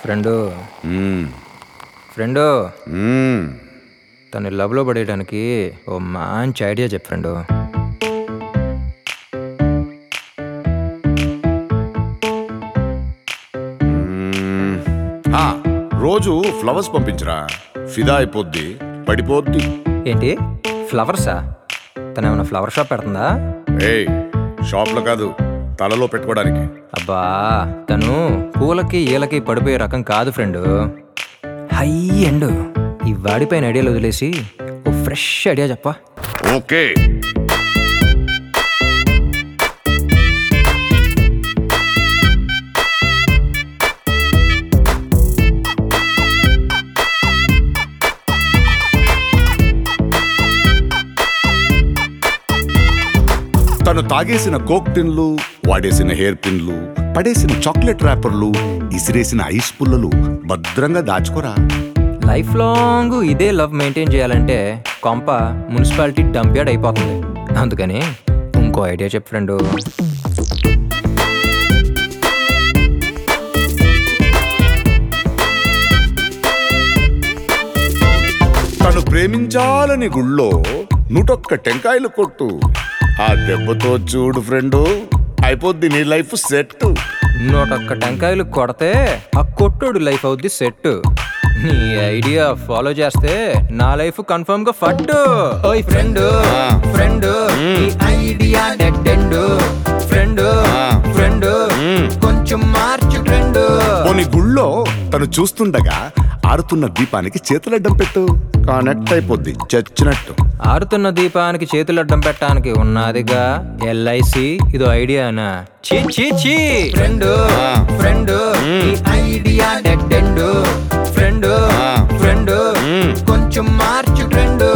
Friend friend తను లవ్లో పడేయడానికి ఓ మంచి ఐడియా చెప్పు ఫ్రెండు. రోజు ఫ్లవర్స్ పంపించరా, ఫిదా అయిపోద్ది, పడిపోద్ది. ఏంటి ఫ్లవర్సా? తను ఏమైనా ఫ్లవర్ షాప్ పెడుతుందా? ఏయ్, షాప్లో కాదు, తలలో పెట్టుకోవడానికి. అబ్బా, తను పూలకి ఈలకి పడిపోయే రకం కాదు ఫ్రెండు. హై ఎండ్ ఈ వాడిపైన ఐడియాలు వదిలేసి ఓ ఫ్రెష్ ఐడియా చెప్పా. ఓకే, తను తాగేసిన కోక్ టిన్లు, వాడేసిన హెయిర్ పిన్లు, పడేసిన చాక్లెట్ ర్యాపర్లు, ఇసిరేసిన ఐస్ పుల్లలు భద్రంగా దాచుకోరా. లైఫ్ లాంగ్ ఇదే లవ్ మెయింటైన్ చేయాలంటే కొంప మున్సిపాలిటీ డంప్ యార్డ్ అయిపోతుంది. అందుకని ఇంకో ఐడియా చెప్పు ఫ్రెండు. తను ప్రేమించాలని గుళ్ళో 101 టెంకాయలు కొట్టు. ఆ దెబ్బతో చూడు ఫ్రెండు, అయిపోద్ది నీ లైఫ్ సెట్. 101 టెంకాయలు కొడితే ఆ కొట్టోడు లైఫ్ అవుద్ది సెట్. నీ ఐడియా ఫాలో చేస్తే నా లైఫ్ కన్ఫర్మ్ గా ఫట్టు. ఓయ్ ఫ్రెండు ఫ్రెండు, ఈ idea dead end. Friend friend, కొంచెం మార్చు ఫ్రెండు. పోనీ గుళ్ళో తను చూస్తుండగా ఆరుతున్న దీపానికి చేతులడ్డం పెట్టు, కనెక్ట్ అయిపోద్ది చచ్చినట్టు. ఆరుతున్న దీపానికి చేతులు అడ్డం పెట్టడానికి ఉన్నదిగా ఎల్ఐసి, ఇదో ఐడియానా? చీ చీ చీ ఫ్రెండు ఫ్రెండు, ఈ idea dead end. Friend friend, కొంచెం మార్చు ఫ్రెండు.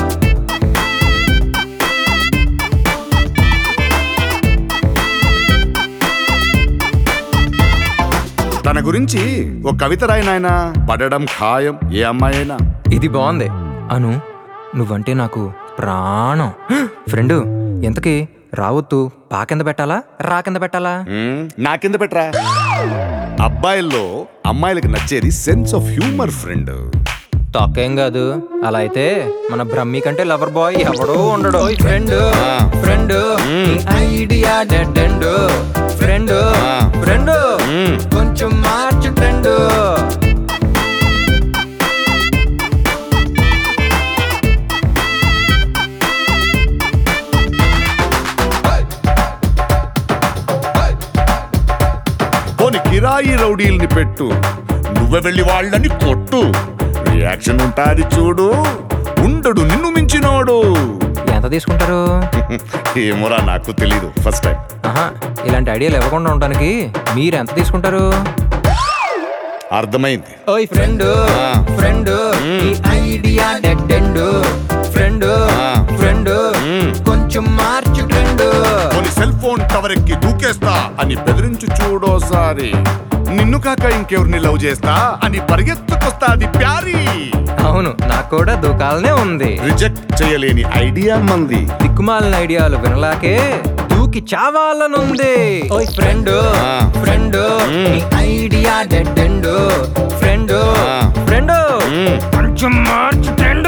తన గురించి ఓ కవిత రాయనాయనా, పడడం ఖాయం ఏ అమ్మాయైనా. ఇది బాగుంది అను, నువ్వంటే నాకు ప్రాణం. ఫ్రెండు, ఎంతకి రావద్దు పా కింద పెట్టాలా రా కింద పెట్టాలా? నా కింద పెట్టరా. అబ్బాయిల్లో అమ్మాయిలకు నచ్చేది సెన్స్ ఆఫ్ హ్యూమర్ ఫ్రెండ్. తొక్కేం కాదు. అలా అయితే మన బ్రహ్మి కంటే లవర్ బాయ్ ఎవడో ఉండడు. Friend friend, idea dead end. Friend friend, కొంచెం మార్చు ఫ్రెండు. పోని కిరాయి రౌడీల్ని పెట్టు, నువ్వే వెళ్ళి వాళ్ళని కొట్టు. రియాక్షన్ ఉంటాది చూడు, ఉండడు నిన్ను మించినోడు. ఎంత తీసుకుంటారు? ఏమోరా, నాకు తెలీదు, ఫస్ట్ టైం. ఆహా, ఇలాంటి ఐడియాలు ఇవ్వకుండా ఉండడానికి మీరు ఎంత తీసుకుంటారు? అర్థమైంది. ఓయ్ ఫ్రెండు ఫ్రెండు, ఈ idea dead end. Friend friend, కొంచెం మార్చు ఫ్రెండు. పోని సెల్ ఫోన్ టవర్ ఎక్కి దూకేస్తా అని బెదిరించు చూడోసారి. నిన్ను కాక ఇంకెవరిని లవ్ చేస్తా అని పరిగెత్తుకొస్తాది ప్యారీ. అవును, నాకు కూడా దూకాలనే ఉంది. రిజెక్ట్ చేయలేని ఐడియా మంది. దిక్కుమాలిన ఐడియాలు వినలాకే దూకి చావాలనుంది. ఓయ్ ఫ్రెండు ఫ్రెండు, ఈ idea dead end. Friend friend, కొంచెం మార్చు ఫ్రెండు.